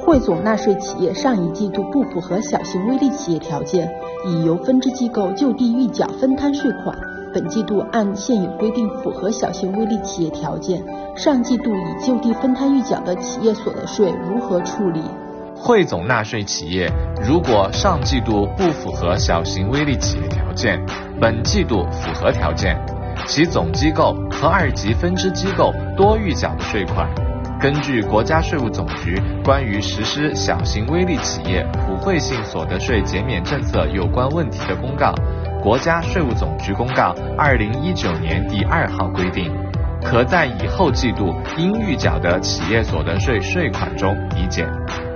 汇总纳税企业上一季度不符合小型微利企业条件，已由分支机构就地预缴分摊税款，本季度按现有规定符合小型微利企业条件，上季度已就地分摊预缴的企业所得税如何处理？ 汇总纳税企业如果上季度不符合小型微利企业条件，本季度符合条件，其总机构和2级分支机构多预缴的税款，根据国家税务总局关于实施小型微利企业普惠性所得税减免政策有关问题的公告（国家税务总局公告2019年第2号）规定，可在以后季度应预缴的企业所得税税款中抵减。